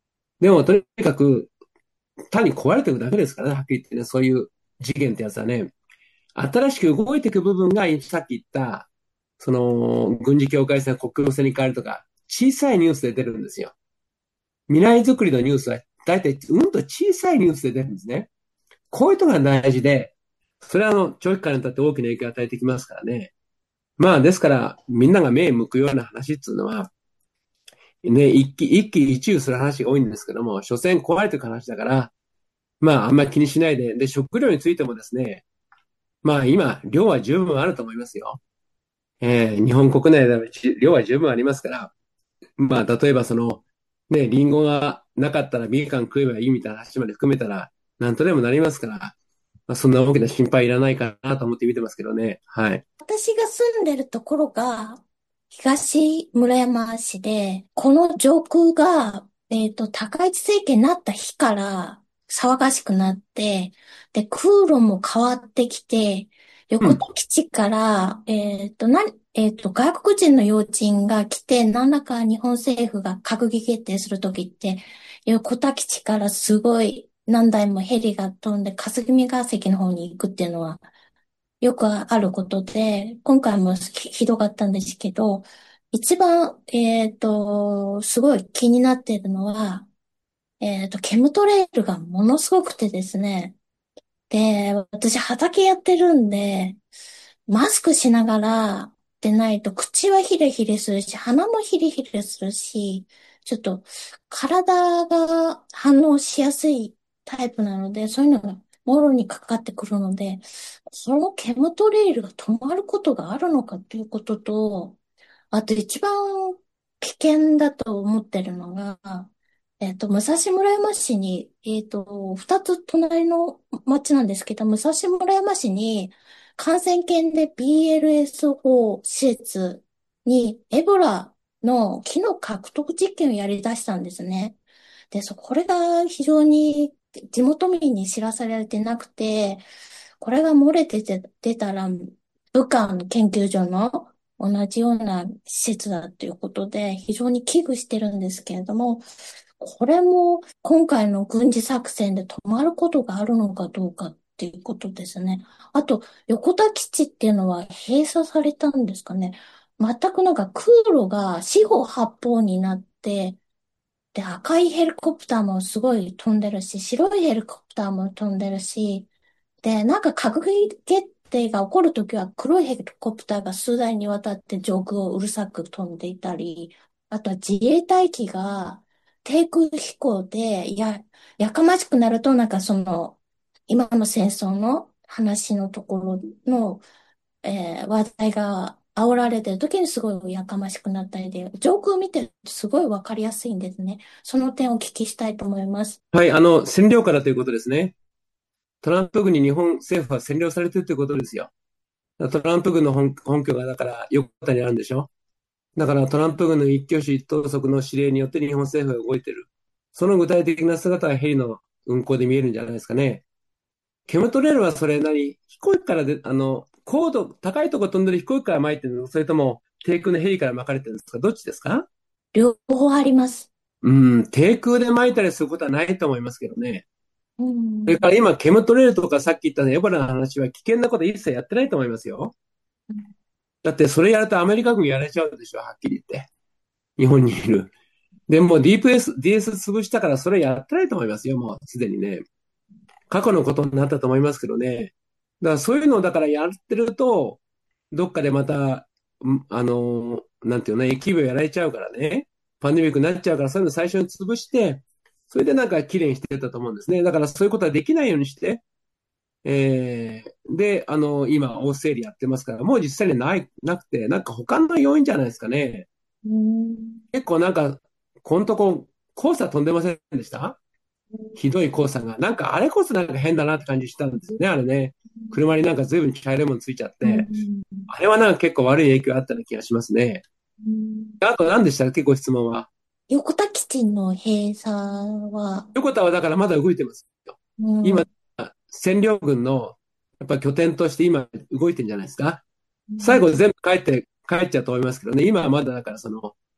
でも、とにかく、単に壊れていくだけですからね、はっきり言ってね、そういう事件ってやつはね。新しく動いていく部分が、さっき言った、その、軍事境界線、国境線に変えるとか、小さいニュースで出るんですよ。未来づくりのニュースは、大体、と小さいニュースで出るんですね。こういうのが大事で、それは長期間にわたって大きな影響を与えてきますからね。まあ、ですから、みんなが目を向くような話っていうのは、ね、一喜一憂する話が多いんですけども、所詮壊れていく話だから、まあ、あんまり気にしないで、で、食料についてもですね、まあ、今、量は十分あると思いますよ。日本国内では量は十分ありますから、まあ、例えばね、リンゴがなかったらみかん食えばいいみたいな話まで含めたら、なんとでもなりますから、まあ、そんな大きな心配いらないかなと思って見てますけどね。はい。 私が住んでるところが、東村山市で、この上空が、高市政権になった日から騒がしくなって、で、空路も変わってきて、横田基地から、外国人の要人が来て、何らか日本政府が閣議決定するときって、横田基地からすごい何台もヘリが飛んで、霞が関の方に行くっていうのは、よくあることで、今回もひどかったんですけど、一番、すごい気になっているのは、ケムトレイルがものすごくてですね。で、私畑やってるんで、マスクしながらでないと口はヒレヒレするし、鼻もヒレヒレするし、ちょっと体が反応しやすいタイプなので、そういうのがもろにかかってくるので、そのケムトレイルが止まることがあるのかっていうことと、あと一番危険だと思ってるのが、武蔵村山市に、二つ隣の町なんですけど、武蔵村山市に感染研で BLS4 施設にエボラの機能獲得実験をやり出したんですね。で、これが非常に地元民に知らされてなくて、これが漏れて出たら、武漢研究所の同じような施設だということで、非常に危惧してるんですけれども、これも今回の軍事作戦で止まることがあるのかどうかっていうことですね。あと、横田基地っていうのは閉鎖されたんですかね。全くなんか空路が四方八方になって、で、赤いヘリコプターもすごい飛んでるし、白いヘリコプターも飛んでるし、で、なんか閣議決定が起こるときは黒いヘリコプターが数台にわたって上空をうるさく飛んでいたり、あとは自衛隊機が低空飛行で、やかましくなるとなんか今の戦争の話のところの、話題が煽られてる時にすごいやかましくなったりで、上空見てるとすごいわかりやすいんですね。その点をお聞きしたいと思います。 はい、占領下だということですね。トランプ軍に日本政府は占領されてるということですよ。トランプ軍の本拠がだから横田にあるんでしょ。だからトランプ軍の一挙手一投足の指令によって日本政府が動いてる。その具体的な姿はヘリの運航で見えるんじゃないですかね。ケムトレールはそれ飛行機から高度、高いところ飛んでる飛行機から巻いてるの？それとも低空のヘリから巻かれてるんですか？どっちですか？ 両方あります。 低空で巻いたりすることはないと思いますけどね。 うん。 それから今、ケムトレールとかさっき言ったエボラの話は危険なこと一切やってないと思いますよ。だってそれやるとアメリカ軍やられちゃうでしょ、はっきり言って。日本にいる。でも DS 潰したからそれやってないと思いますよ、もうすでにね。過去のことになったと思いますけどね。だからそういうのをだからやってると、どっかでまた、なんていうのね、疫病やられちゃうからね。パンデミックになっちゃうから、そういうの最初に潰して、それでなんか綺麗にしてたと思うんですね。だからそういうことはできないようにして、で、今、大整理やってますから、もう実際になくて、なんか他の要因じゃないですかね。結構なんか、このとこ、黄砂飛んでませんでした？ひどい黄砂が。なんかあれこそなんか変だなって感じしたんですよね、あれね。車になんか随分茶色いものついちゃって。あれはなんか結構悪い影響あったような気がしますね。あと何でしたっけ、ご質問は。 横田基地の閉鎖は、 横田はだからまだ動いてますよ。今、占領軍のやっぱ拠点として今動いてるんじゃないですか。最後全部帰っちゃうと思いますけどね。今はまだだから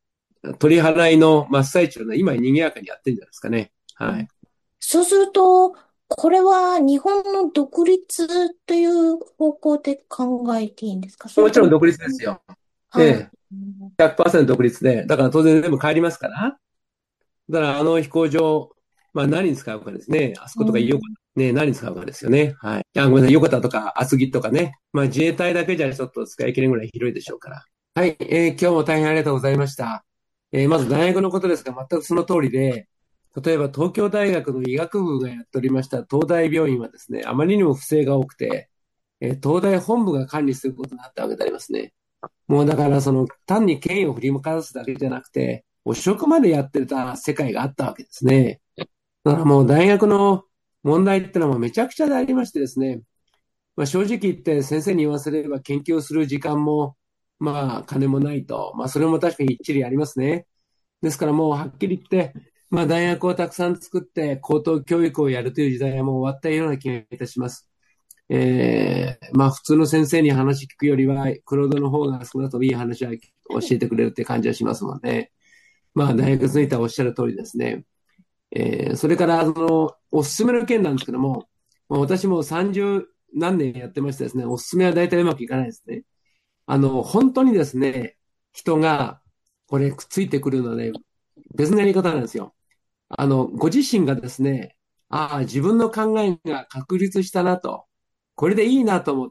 取り払いの真っ最中の今賑やかにやってるんじゃないですかね。はい。 そうすると、これは日本の独立という方向で考えていいんですか？それとも、 もちろん独立ですよ。えあ、 え。100% 独立で。だから当然全部帰りますから。だから飛行場、まあ何に使うかですね。あそことか横田、ね、何に使うかですよね。はい。ごめんなさい。横田とか厚木とかね。まあ自衛隊だけじゃちょっと使い切れんぐらい広いでしょうから。はい。今日も大変ありがとうございました。まず大学のことですが、全くその通りで、例えば東京大学の医学部がやっておりました東大病院はですね、あまりにも不正が多くて、東大本部が管理することになったわけでありますね。もうだから単に権威を振り向かすだけじゃなくて、汚職までやってた世界があったわけですね。だからもう大学の問題ってのはもうめちゃくちゃでありましてですね、まあ正直言って先生に言わせれば研究する時間も、まあ金もないと、まあそれも確かに一理ありますね。ですからもうはっきり言って、まあ大学をたくさん作って高等教育をやるという時代はもう終わったような気がいたします。まあ普通の先生に話聞くよりは、黒田の方が少なくともいい話は教えてくれるって感じはしますので、まあ大学についてはおっしゃる通りですね。それからおすすめの件なんですけども、まあ私も30何年やってましてですね、おすすめは大体うまくいかないですね。本当にですね、人がこれくっついてくるのはね、別のやり方なんですよ。ご自身がですね、ああ、自分の考えが確立したなと、これでいいなと思って、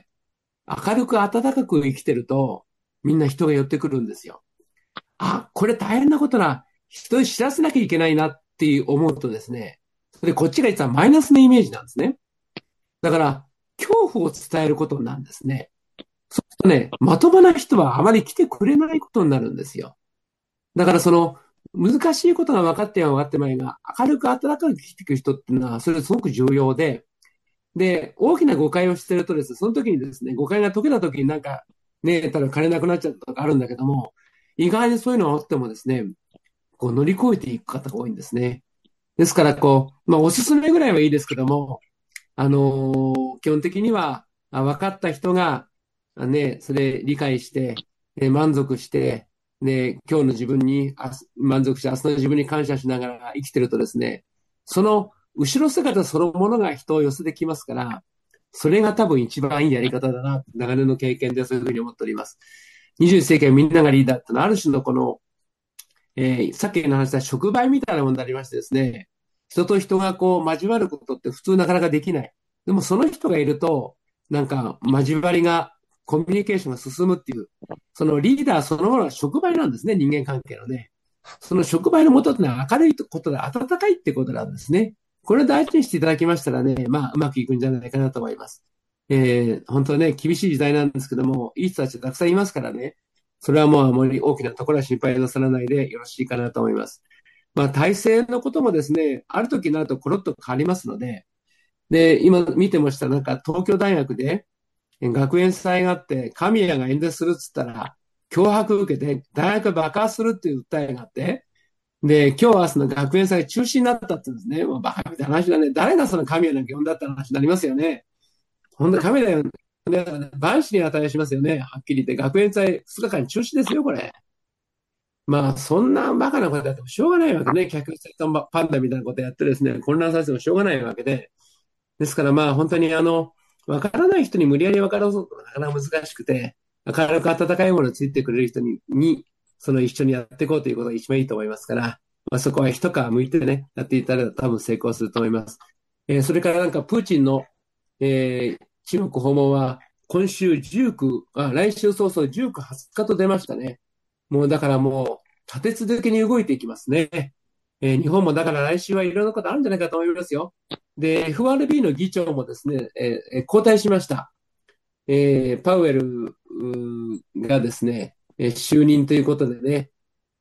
明るく温かく生きてると、みんな人が寄ってくるんですよ。あ、これ大変なことな、人に知らせなきゃいけないなって思うとですね、で、こっちが実はマイナスのイメージなんですね。だから、恐怖を伝えることなんですね。そうするとね、まともな人はあまり来てくれないことになるんですよ。だから難しいことが分かっては分かってまいが、明るく温かく生きていく人っていうのは、それすごく重要で、で、大きな誤解をしてるとですね、その時にですね、誤解が解けた時になんか、ね、ただ金なくなっちゃったとかあるんだけども、意外にそういうのがあってもですね、こう乗り越えていく方が多いんですね。ですから、まあ、おすすめぐらいはいいですけども、基本的には、分かった人が、ね、それ理解して、満足して、ね、今日の自分に満足して、明日の自分に感謝しながら生きてるとですね、その後ろ姿そのものが人を寄せてきますから、それが多分一番いいやり方だな、長年の経験でそういうふうに思っております。21世紀はみんながリーダーってのは、ある種のさっきの話した触媒みたいなものになりましてですね、人と人が交わることって普通なかなかできない。でもその人がいると、なんか交わりが、コミュニケーションが進むっていう、そのリーダーそのものは触媒なんですね、人間関係のね。その触媒のもとってのは明るいことで温かいってことなんですね。これを大事にしていただきましたらね、まあうまくいくんじゃないかなと思います。本当はね、厳しい時代なんですけども、いい人たちたくさんいますからね、それはもうあまり大きなところは心配なさらないでよろしいかなと思います。まあ体制のこともですね、ある時になるとコロッと変わりますので、で、今見てました、なんか東京大学で学園祭があって、神谷が演説するっつったら、脅迫受けて大学爆破するっていう訴えがあって、で、今日はその学園祭中止になったって言うんですね。もうバカみたいな話だね。誰がその神谷なんか呼んだって話になりますよね。本当神谷、万死に値しますよね。はっきり言って。学園祭2日間中止ですよ、これ。まあ、そんなバカなことやってもしょうがないわけね。客室パンダみたいなことやってですね、混乱させてもしょうがないわけで。ですからまあ、本当にわからない人に無理やりわからそうとなかなか難しくて、明るく温かいものをついてくれる人に一緒にやっていこうということが一番いいと思いますから、まあそこは一皮向いてね、やっていただいたら多分成功すると思います。それからなんかプーチンの、中国訪問は今週来週早々19、20日と出ましたね。もうだからもう立て続けに動いていきますね。日本もだから来週はいろんなことあるんじゃないかと思いますよ。で、FRB の議長もですね、交代しました。パウエルがですね、就任ということでね、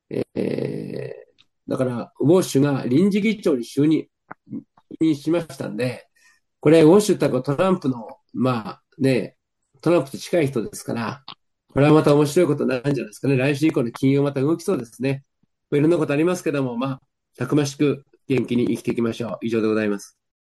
だから、ウォッシュが臨時議長に就任しましたんで、これ、ウォッシュってトランプの、まあね、トランプと近い人ですから、これはまた面白いことになるんじゃないですかね。来週以降の金融また動きそうですね。いろんなことありますけども、まあ、たくましく元気に生きていきましょう。以上でございます。